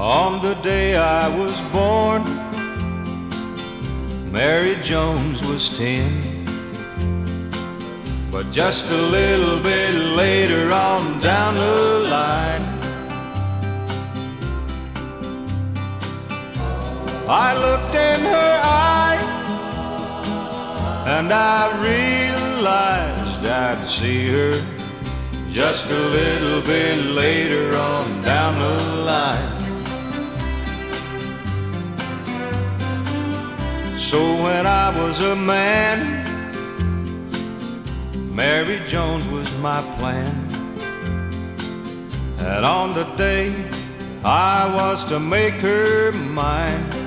On the day I was born, Mary Jones was 10. But just a little bit later on down the line, I looked in her eyes and I realized I'd see her just a little bit later on down the line. So when I was a man, Mary Jones was my plan. And on the day I was to make her mine,